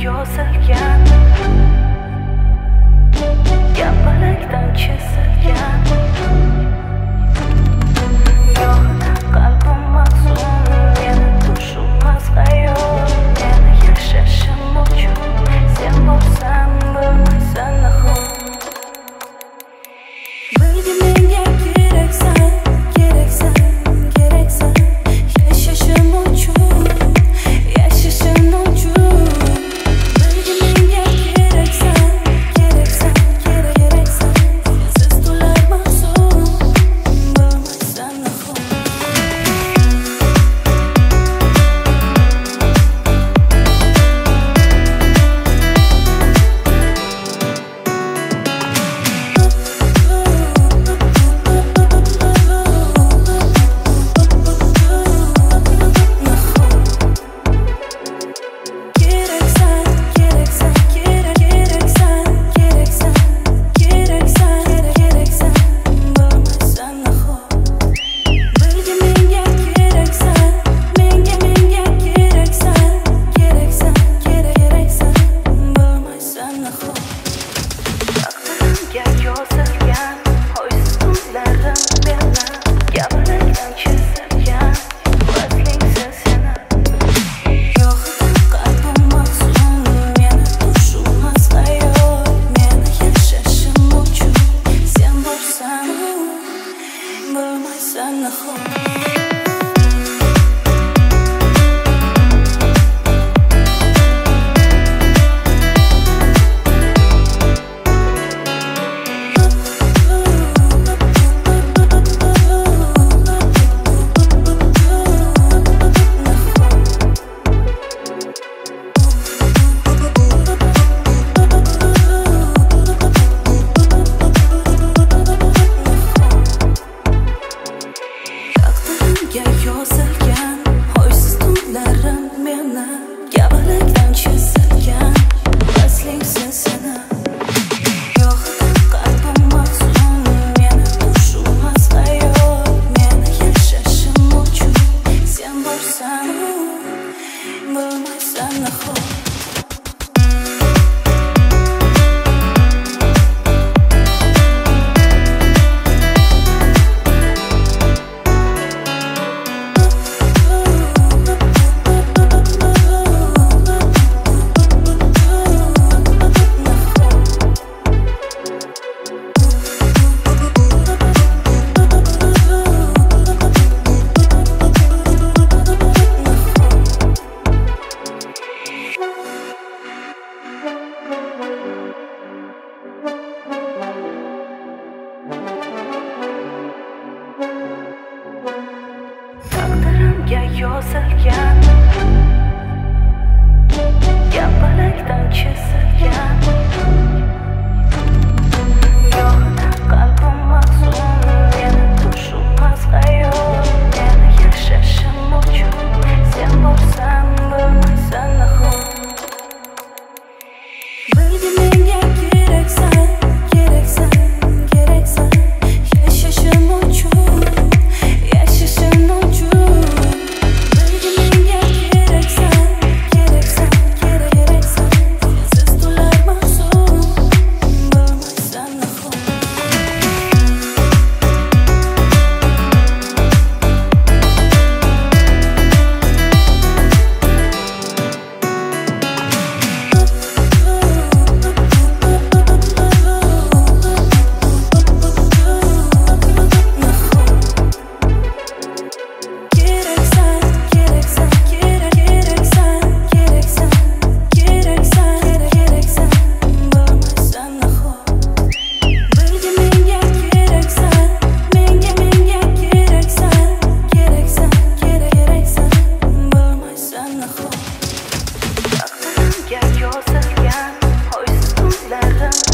yozilgan, gapalakdan chizilgan, yo'qda qalbim mahzun, meni tushunmas hayol, meni yashashim uchun sen bo'lsan, bo'lmaysan nahot. Bilgin menga keraksan, keraksan, keraksan, yashashim uchun, yashashim uchun. Bilgin menga keraksan, keraksan, keraksan, sensiz to'lar mahzun, bo'lmaysan nahot. Yozilgan, oysiz tunlarim meni, gapalakdan chizilgan, vaslingsiz seni. Yo'qda qalbim mahzun, meni tushunmas hayol, meni yashashim uchun sen bo'lsan, bo'lmaysan nahot. Yozilgan, oysiz tunlarim meni, gapalakdan chizilgan, vaslingsiz seni. Yo'qda qalbim mahzun, meni tushunmas hayol, meni yashashim uchun sen bo'lsan, bo'lmaysan nahot. Yozilgan, gapalakdan chizilgan, yo'qda qalbim mahzun, meni tushunmas hayol, meni yashashim uchun sen bo'lsan, bo'lmaysan nahot. Bilgin menga keraksan, keraksan, keraksan, yashashim uchun, yashashim uchun. Yozilgan, oysiz tunlarim